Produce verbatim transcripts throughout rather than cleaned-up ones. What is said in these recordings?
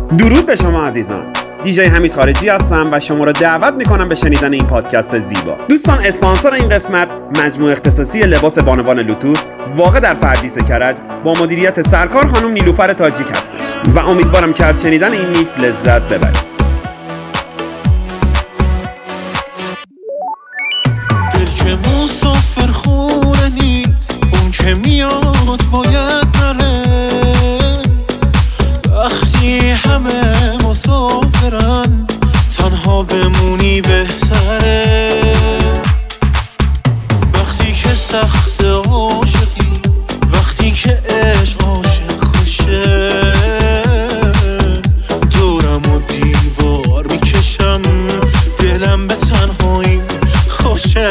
درود به شما عزیزان. دیجی حمید خارجی هستم و شما را دعوت میکنم به شنیدن این پادکست زیبا. دوستان، اسپانسر این قسمت مجموعه اختصاصی لباس بانوان لوتوس واقع در فردیس کرج با مدیریت سرکار خانم نیلوفر تاجیک هستش و امیدوارم که از شنیدن این میکس لذت ببرید. دل که مسافر خونه نیست، اون که میاد باید نره. وقتی همه مسافرن تنها بمونی بهتره. وقتی که سخت عاشقی، وقتی که عشق عاشق کشه، دورم و دیوار میکشم، دلم به تنهایی خوشه.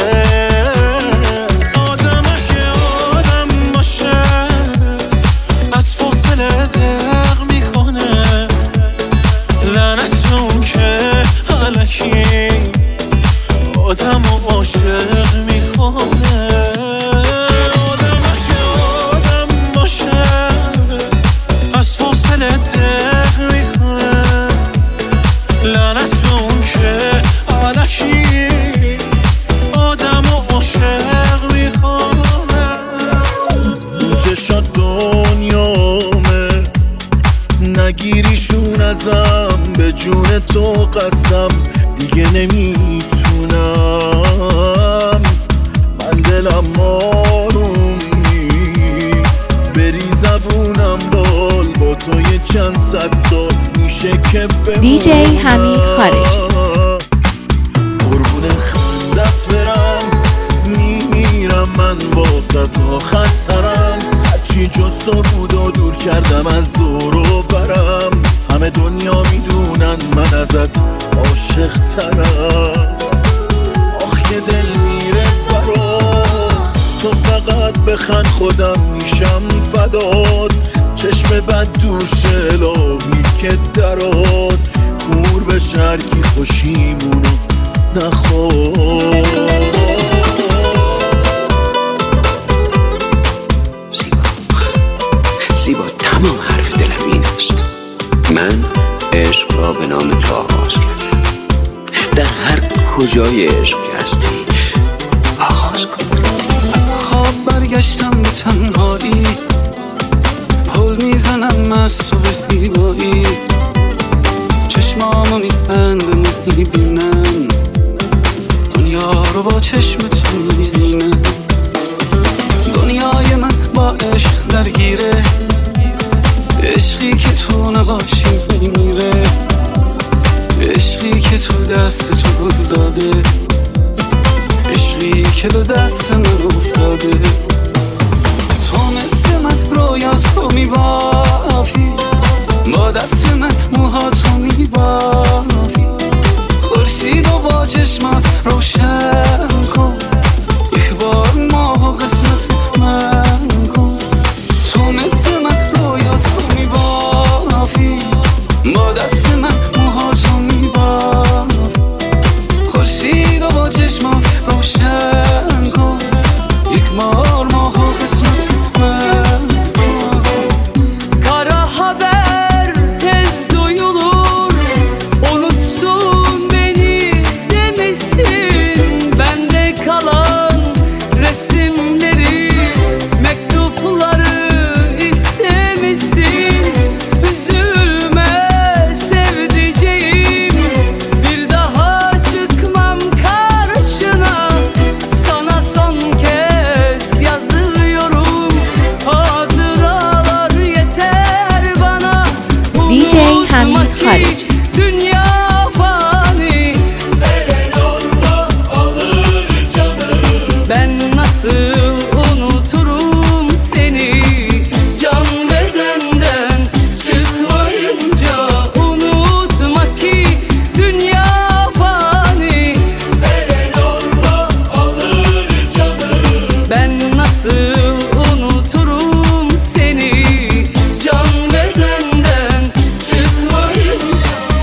آدمه که آدم باشه از فاصله دق میکنه، لعنت اون که الکی آدم و عاشق میکنه. آدمه که آدم باشه از فاصله دق میکنه، لعنت اون که الکی آدم و عاشق میکنه. چشات دنیامه، نگیریشون ازم، به جون تو قسم دیگه نمیتونم. من دلم آروم نیست، بری زبونم بال با تو یه چند صد سال میشه که بمونم. دیجی حمید خارجی. قربون خندت برم، میمیرم من واسه تا خط سرم. هرچی جز تو بود و دور کردم از دور و برم. همه دنیا میدونن من ازت عاشق ترم. آخ که دل میره برات، تو فقط بخند خودم میشم فدات. چشم بد دور شلامی که درات، کور به شرکی خوشیمونو نخواد. زیبا، تمام حرف دلم این است. من عشق را به نام تو آغاز کردم. در هر کجای عشق هستی آغاز کن. از خواب برگشتم به تنهایی، پل میزنم از تو به زیبایی. چشمامو میبندم و میبینم دنیا رو با چشم تو میبینم. دنیای من با عشق درگیره، عشقی که تو نباشی میمیره. عشقی که تو دست تو داده، عشقی که به دست من افتاده. تو مثل من رویاز تو میبافی، با دست من موهاتو میبافی. خورشید و با چشمات روشن کن، یک بار ماه و قسمت من کن. تو مثل من رویاتو میبافی، با دست من موهاتو میبافی. خورشید و با چشمات روشن کن، یک بار ماه و قسمت من کن. Kara haber tez duyulur, unutsun beni demesin. Bende kalan resimleri, mektupları istemesin. Üzülme sevdiceğim, bir daha çıkmam karşına. Sana son kez yazıyorum, hatıralar yeter bana. دیجی Unutma حمید ki خارجی. dünya fani. Veren Allah alır canım. Ben nasıl unuturum seni, can bedenden çıkmayınca. Unutma ki dünya fani. Veren Allah alır canım. Ben nasıl unuturum seni, can bedenden çıkmayınca.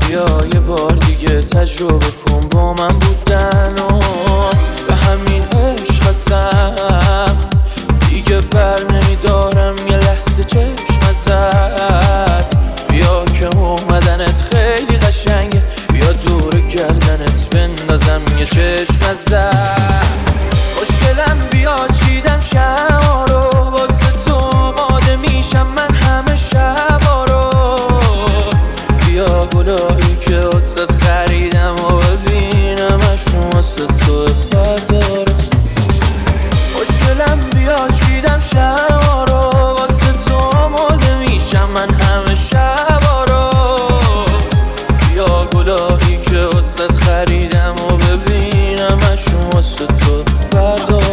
بیا یه بار دیگه تجربه کن با من بودن و به همین عشق هستم دیگه بر نمیدارم یه لحظه چشم ازت. بیا که اومدنت خیلی قشنگه، بیا دور گردنت بندازم یه چشم ازت. خوشگلم بیا چیدم شما رو واسه تو آماده میشم من همه شبا رو. بیا گلایی که واسه خریدم و ببینم اشون واسه تو بردارم. خوشگلم بیا چیدم شما رو واسه تو آماده میشم من همه شبا رو. بیا گلایی که واسه خریدم و ببینم اشون واسه تو بردارم.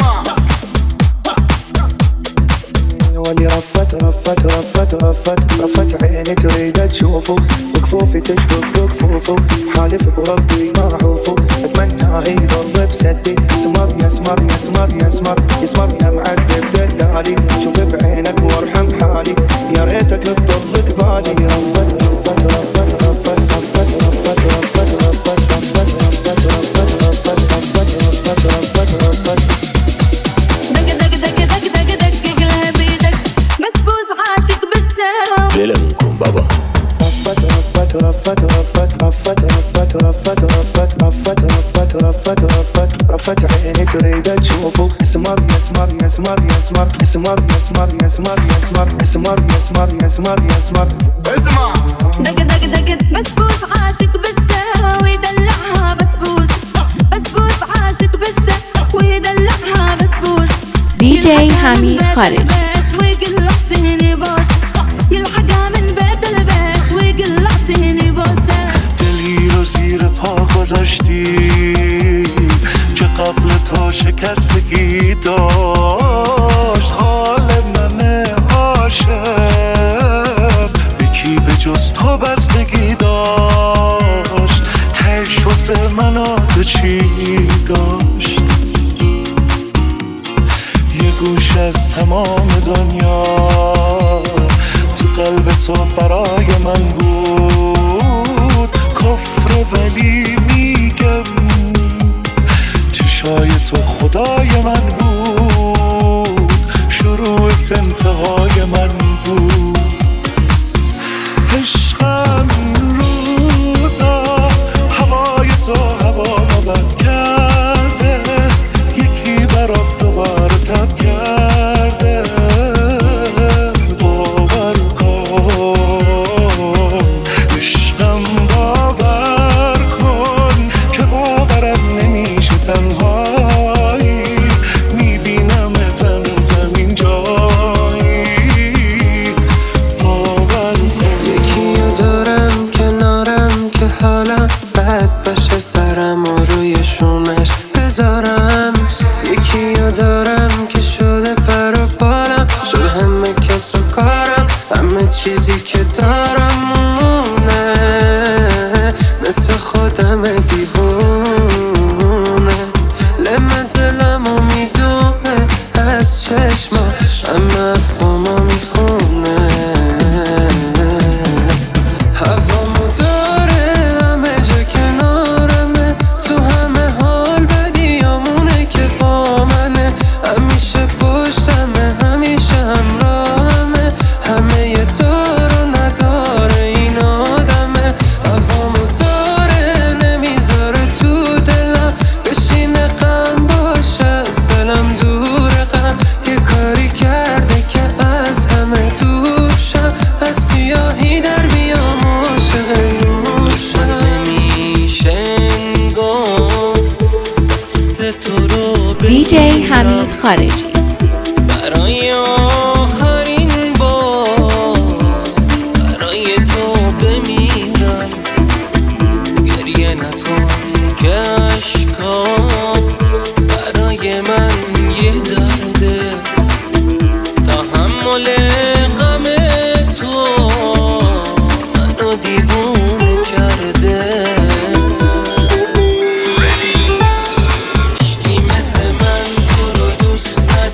واللي رفت رفت رفت رفت رفت عيني تريد تشوفه وكفوفي تشبك بكفوفه حالف بربي ما اعوفه اتمنى يضل بسدي. يسمر يسمر يسمر يسمر يسمر يا معذب دلالي شوف بعينك وارحم حالي يا ريتك تضل قبالي. رفت رفت رفت رفت رفت رفت رفت رفت رفت رفت رفت رفت رفت رفت رفت دق دق دق دق دق دق قلبي دق مسبوس عاشق بالسما. دلمون بابا رفت رفت رفت رفت رفت رفت رفت رفت رفت رفت رفت رفت رفت عيني تريد تشوفه. يسمر يسمر يسمر يسمر يسمر يسمر يسمر يسمر يسمر يسمر يسمر يسمر اسمع. دق دق دق مسبوس عاشق بالسما ويدلعها بسبوس. بسبوس عاشق بالسما ويدلعها بسبوس. دی جی حمید خارجی. وقلعتني بوس يلحقها من بيت البيت وقلعتني بوسه. دلی رو زیر پا گذاشتی که قبل تو شکستگی داشت. حال من عاشق به کی به جز تو بستگی داشت. تهش واسه من و تو چی داشت؟ یه گوش از تمام دنیا تو قلب تو برای من بود. کفر ولی میگم چشای تو خدای من بود. شروعت انتهای من بود. عشقم روزا هوای تو هوا مبد کرده. یکی برات دوباره تب کرده. باور کن عشقم باور کن که باورم نمیشه تنهایی. میبینم تن زمین جایی. باور کن یکیو دارم کنارم که حالم بد باشه سرم و روی شونش بذارم. یکیو دارم که شده پر و بالم شده همه کس و کارم همه چیزی که دارم مونه مثل خودم دیوونه. لمه دلمو میدونه از چشما همه افهامو میخونه. هوامو داره همه جا کنارمه تو همه حال بدیامونه که با منه. همیشه پشتمه همیشه همراهمه همه یه دار و نداره این آدمه. هوامو داره نمیذاره تو دلم بشینه غم باشه از دلم دور غم. یه کاری کرده که از همه دور شم از سیاهی در بیام عاشق نوشم. نمیشه گفت تو رو دی جی حمید خارجی. برای آخرین بار برای تو بمیرم. گریه نکن که عشقام برای من یه درده. تحمل غم تو منو دیوونه کرده. هیچکی مثل من تو رو دوست نداره.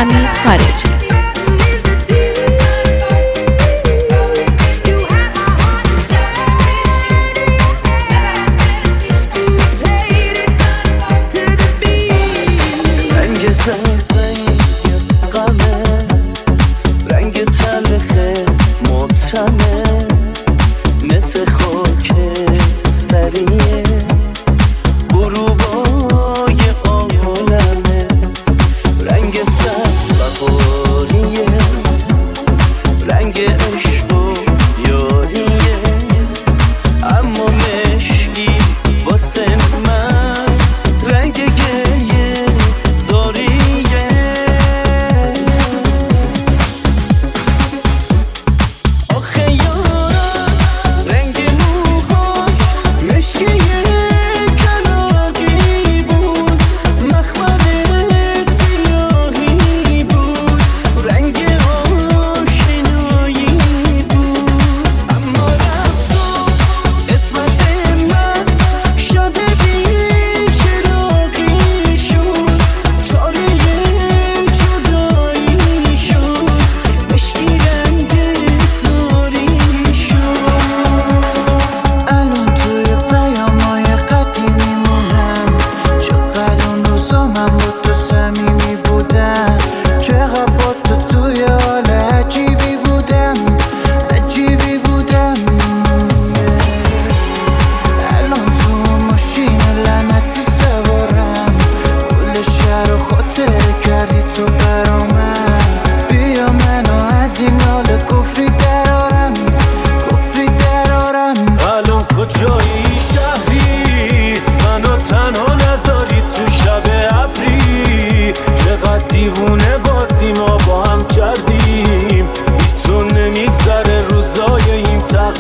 حمید خارجی. مثل خاکستریه غروبای عالمه، رنگ سبز بهاریه، رنگ عشق و یاریه، اما مشکی واسه من رنگ گریه زاریه. آخه تو برامن بیا منو از این حال کفری درارم کفری درارم. الان کجایی شهری منو تنها نذاری تو شب ابری، چقدر دیوونه بازی ما با هم کردیم، بی تو نمیگذره روزای این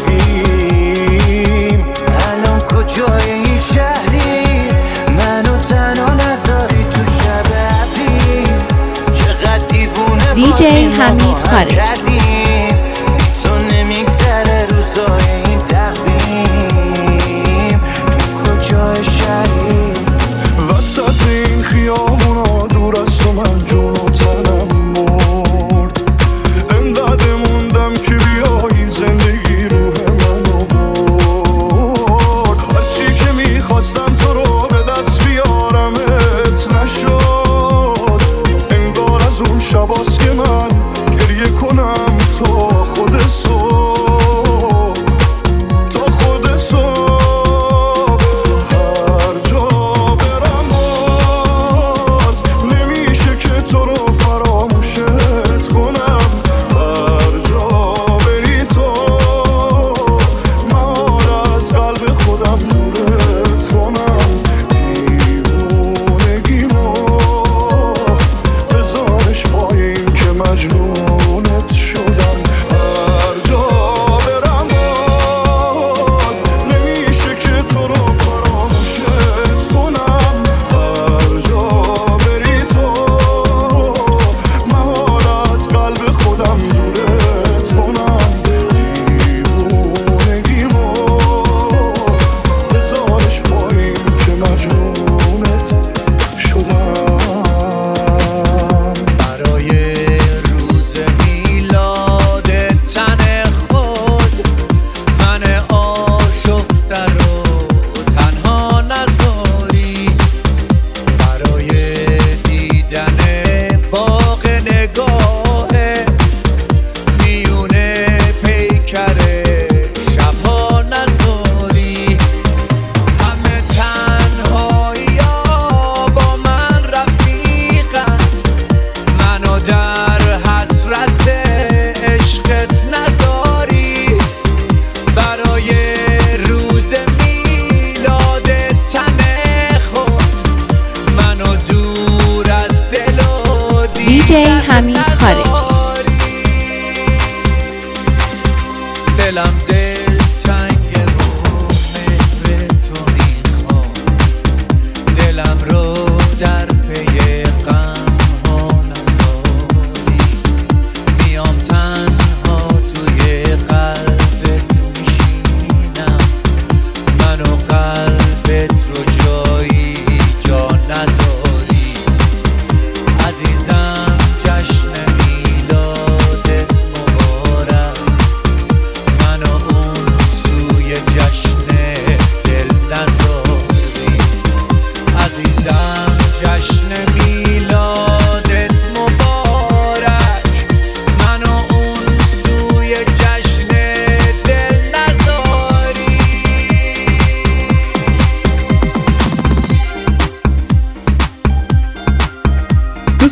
تقویم. الان کجایی شهری منو تنها نذاری تو شب ابری، دی جی حمید خارجی. تو نمیگذره روزای این تقویم. تو کجای شهری وسط این خیابونا دور از تو من جون و تنم مرد، انقدر موندم که بیایی زندگی روح منو برد. هرچی که میخواستم تو رو به دست بیارمت نشد، شباست که من گریه کنم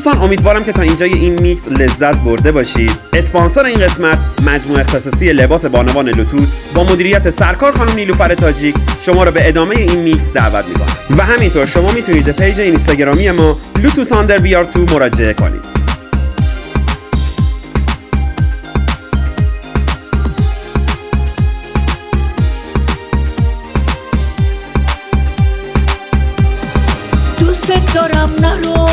دوستان امیدوارم که تا اینجای این میکس لذت برده باشید. اسپانسر این قسمت مجموعه اختصاصی لباس بانوان لوتوس با مدیریت سرکار خانم نیلوفر تاجیک شما رو به ادامه این میکس دعوت میکنم و همینطور شما میتونید به پیج اینستاگرامی ما لوتوس آندر بی آر تو مراجعه کنید. دوست دارم نرو،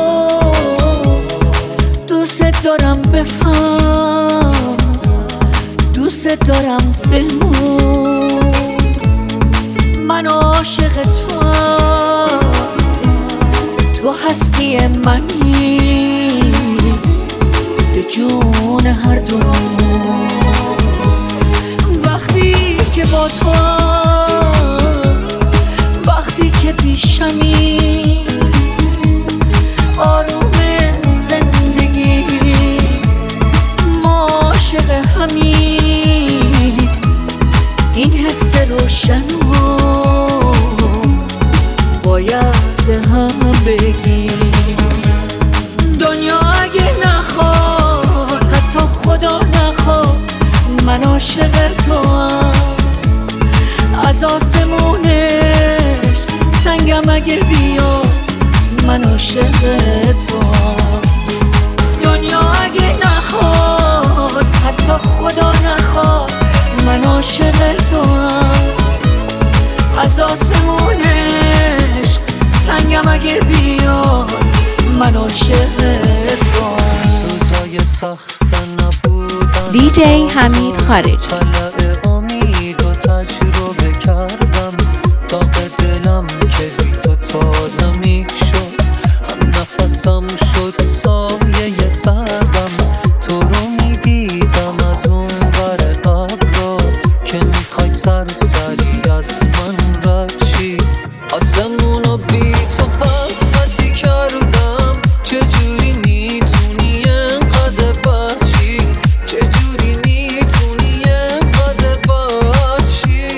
دوست دارم بفهم، دوست دارم بمون، من عاشق توام، تو هستی منی به جون هر دو. وقتی که با توام، وقتی که پیشمی، آروم زندگی ما عاشق همی، این حس روشنو باید به هم بگیم. دنیا اگه نخواد، حتی خدا نخواد، من عاشق توام. از آسمونش سنگم اگه بیاد، من عاشق توام. دنیا اگه نخواد، حتی خدا نخواد، من عاشق توام. از آسمونش سنگم اگه بیاد، من عاشق توام. روزای سخت نبودن، دی جی حمید خارجی. طلع امید و تجربه کردم، داغ دلم که بی تو تازه میک شد، هم نفسم شد سایه سردم. تو رو میدیدم از اون ور ابرا که میخوای سرسری از من رد چی. آسمونو بی تو خط خطی کردم، چجوری میتونی انقدر بچی، چجوری میتونی انقدر بچی.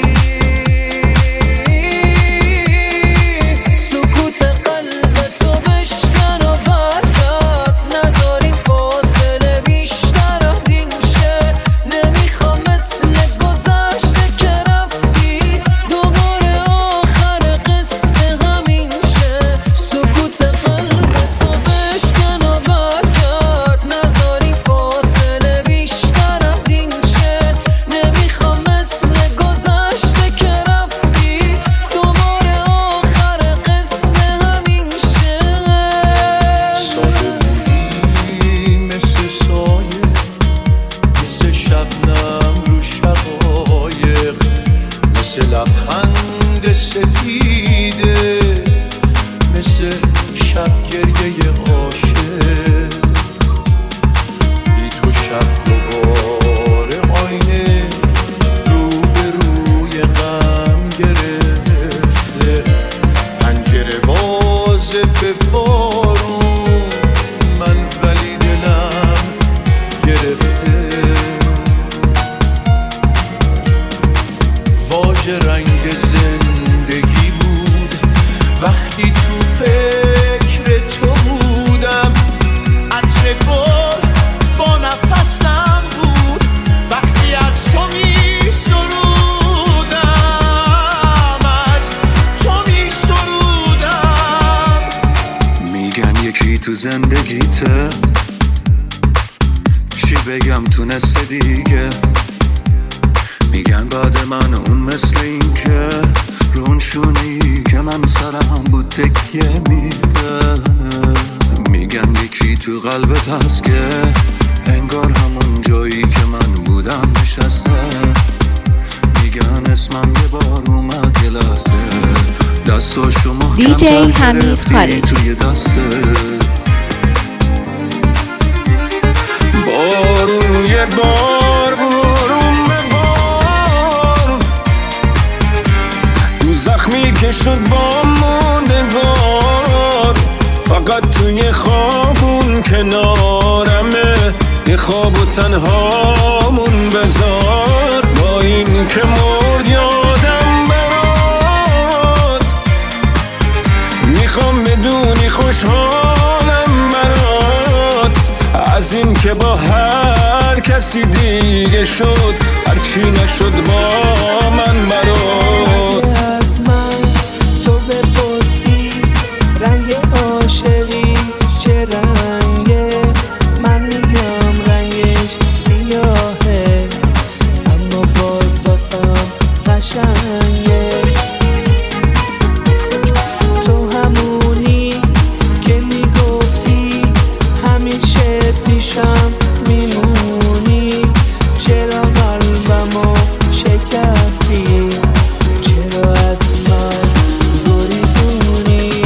سکوت قلب تو بشکن و بد کرد، نذار این فاصله بیشتر از این شه. نمیخوام مثل گذشته که رفتی دوباره آخر قصه همین شه. سکوت قلب تو بشکن و بد کرد، نذار این فاصله بیشتر از این شه. نمیخوام مثل گذشته که رفتی دوباره آخر قصه همین شه. ساده بودی مثل سایه، مثل شبنم رو شقایق، مثل لبخند سفیده، مثل شب گریه عاشق. بی تو شب دوباره آینه رو به روی غم گرفته، پنجره باز به بارون، من ولی دلم گرفته. واژه رنگ زندگی بود وقتی تو فکر تو بودم، عطر گل با نفسم بود وقتی از تو می سرودم، از تو می سرودم. میگن یکی تو زندگیته، چی بگم تونسته دیگه. میگن بعد من اون مثل این که رون شونی که من سرم بود تکیه میده. میگن یکی تو قلبت هست که انگار همون جایی که من بودم نشسته. میگن اسمم یه بار اومد یه لحظه، دستاشو دی محکم جی تر حمید گرفتی خارجی. توی دسته. بارون یه بار بارون به بار، زخمی که شد با ماندگار. فقط توی خوابون کنارمه، یه خواب و تنهامون بذار. با این که مرد یادم برات، میخوام بدونی خوشحالم برات. از این که با هر کسی دیگه شد، هرچی نشد با من برات. از من تو بپرسی رنگ عاشقی چه رنگه، من میگم رنگش سیاهه، اما باز باسم قشنگه. تو همونی که میگفتی همیشه پیشم میمونی، چرا قلبمو شکستی، چرا از من گریزونی.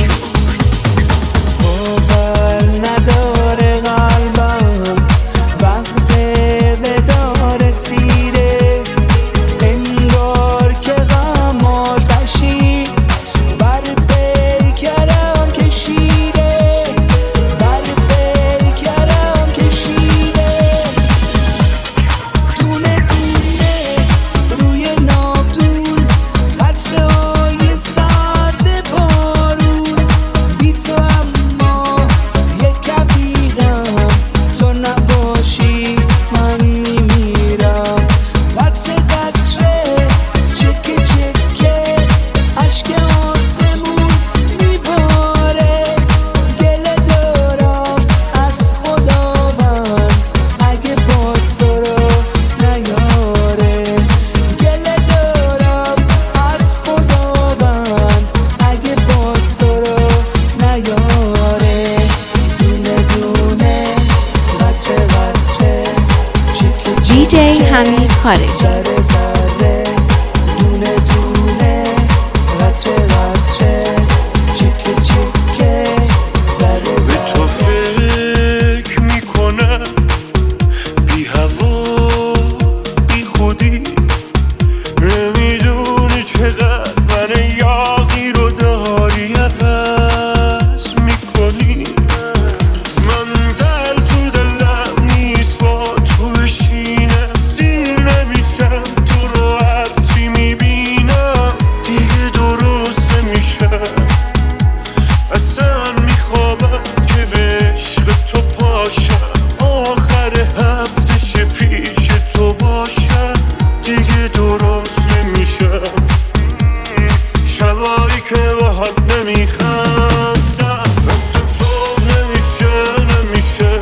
باور نداره قلبم وقت ودا رسیده، انگار که غم آتشی بر پیکرم کشیده، بر پیکرم کشیده. دونه دونه روی ناودون قطره های سرد بارون، بی تو اما یک کبیرم، تو نباشی من میمیرم. قطره قطره چکه چکه اشک آسمون میباره، گله دارم از خداوند اگه باز تو رو نیاره، گله دارم از خداوند اگه باز تو رو نیاره. دونه دونه قطره قطره چکه دی جی چکه حمید خارجی. ذره ذره دونه دونه قطره قطره چکه چکه ذره به تو ذره. فکر میکنم بی هوا بی خودی، نمیدونی چقدر من یاقی رو داری عوض میکنی. من دل تو دلم نیست با تو بشینم، سیر نمیشم تو رو هرچی میبینم، دیگه درست نمیشم. اصلا میخوابم که به عشق تو پاشم، آخر هفته شه پیش تو باشم، دیگه درست نمیشم. شبایی که باهات نمیخندم مثل صبح نمیشه نمیشه،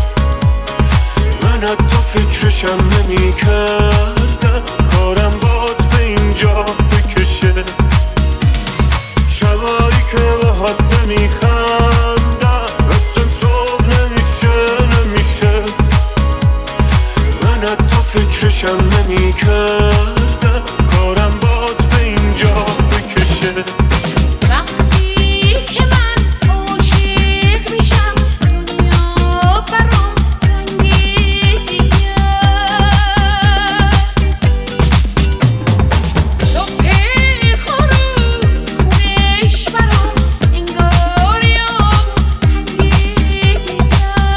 من حتی فکرشم نمیکردم کارم باد به اینجا بکشه. شبایی که باهات نمیخندم مثل صبح نمیشه نمیشه، من حتی فکرشم نمیکردم کارم باد به اینجا بکشه. وقتی که من عاشق میشم دنیا برام رنگی دیگه، صبح خروس خونش برام انگار یاد هدیه دیگه.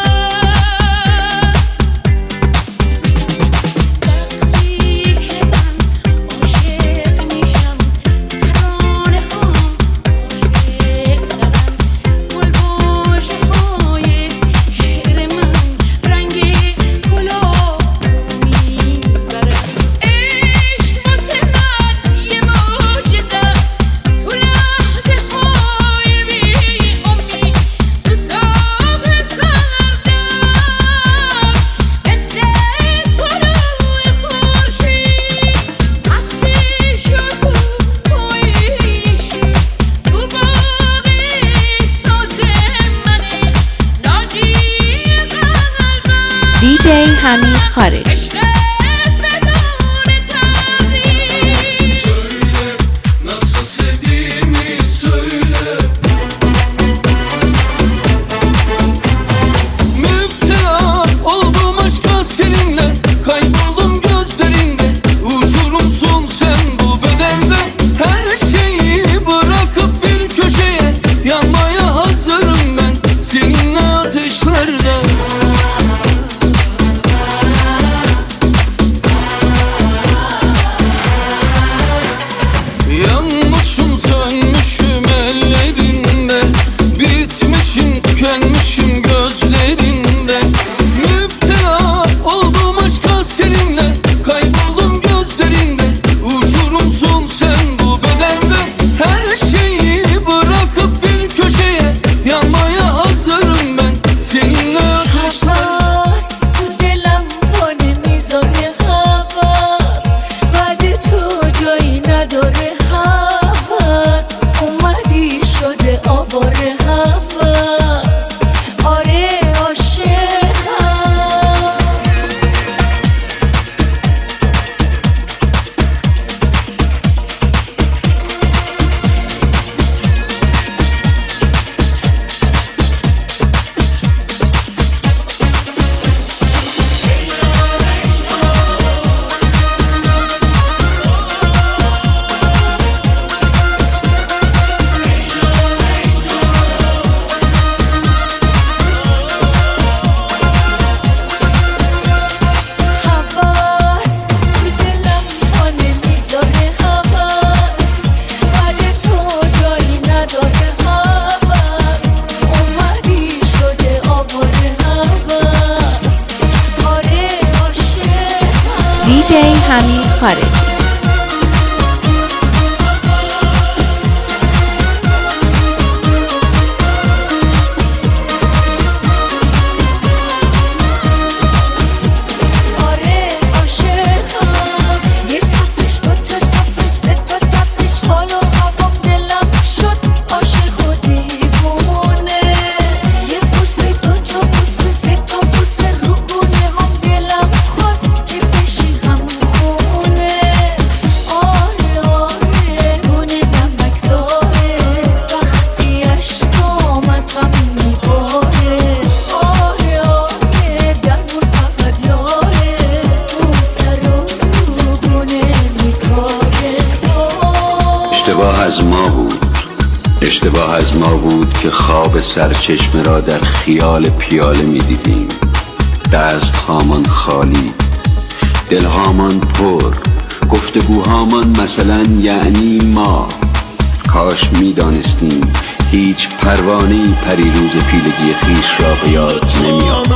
وقتی که من عاشق میشم ترانه ها عاشق دارم، گل واژه های شعر من رنگ گلاب میبرم. عشق واسه من یه معجزه تو لحظه های بی امید، تو صبح سردم مثل طلوع خورشید، اصلی شکوفایی شد تو باغ احساس منه، ناجی قلبم. دی جی حمید خارجی. عشق بدون تردید. Söyle nasıl sevdiğimi söyle. Müptela oldum aşka seninle, kayboldum gözlerinde, uçurumsun sen bu bedende. Her şeyi bırakıp bir köşeye yanmaya hazırım ben seninle ateşlerde. خارجی. اشتباه از ما بود اشتباه از ما بود که خواب سرچشمه را در خیال پیاله می دیدیم. دست هامان خالی، دل هامان پر، گفتگوهامان مثلا یعنی ما. کاش می دانستیم هیچ پروانه‌ای پریروز پیلگی خیش را به یاد نمی آورد.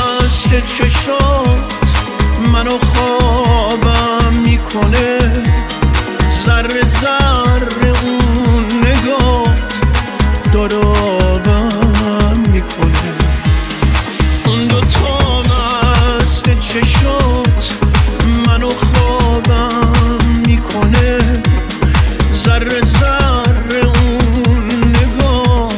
منو خوابم میکنه، ذره ذره اون نگاه دارابم میکنه. اون دوتا مست چشات منو خوابم میکنه، ذره ذره اون نگاه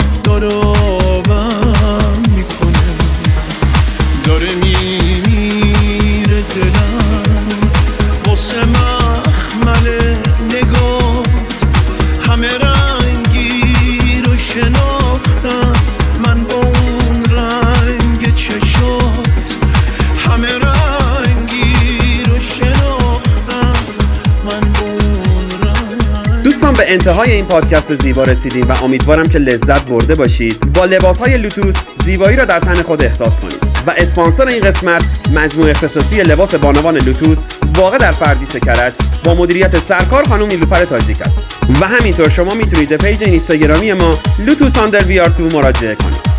دارابم میکنه. داره میمیره دلم واسه مخمل نگاه، همه رنگی رو شناختم من با اون رنگ چشات، همه رنگی رو شناختم من با اون رنگ. دوستان به انتهای این پادکست زیبا رسیدیم و امیدوارم که لذت برده باشید. با لباسهای لوتوس زیبایی را در تن خود احساس کنید. و اسپانسر این قسمت مجموعه اختصاصی لباس بانوان لوتوس واقع در فردیس کرج با مدیریت سرکار خانم نیلوفر تاجیک است. و همینطور شما میتونید به پیج اینستاگرامی ما لوتوس آندر وی آر تو مراجعه کنید.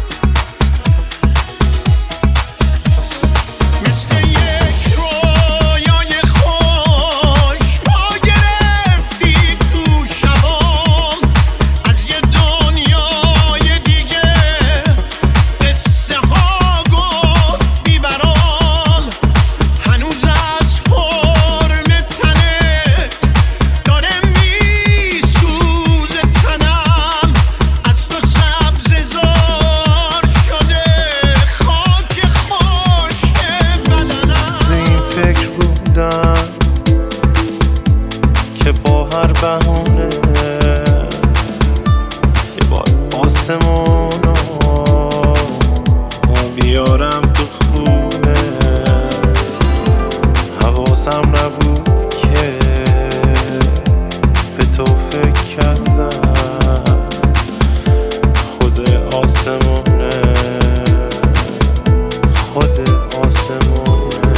که با هر بهونه یه بار آسمونو بیارم تو خونه. حواسم نبود که به تو فکر کردم، خود آسمونه خود آسمونه.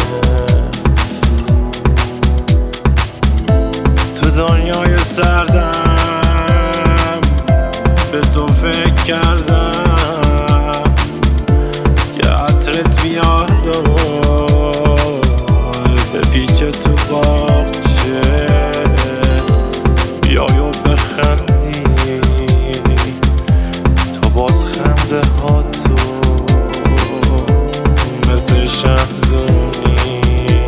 تو دنیای سردم به تو فکر کردم که عطرت بیاد و به پیچ تو باغچه بیای و بخندی. تو باز خنده ها تو مثل شمدونی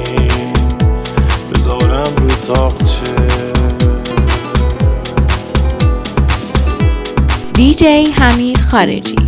بذارم رو تاقچه. دی جی حمید خارجی.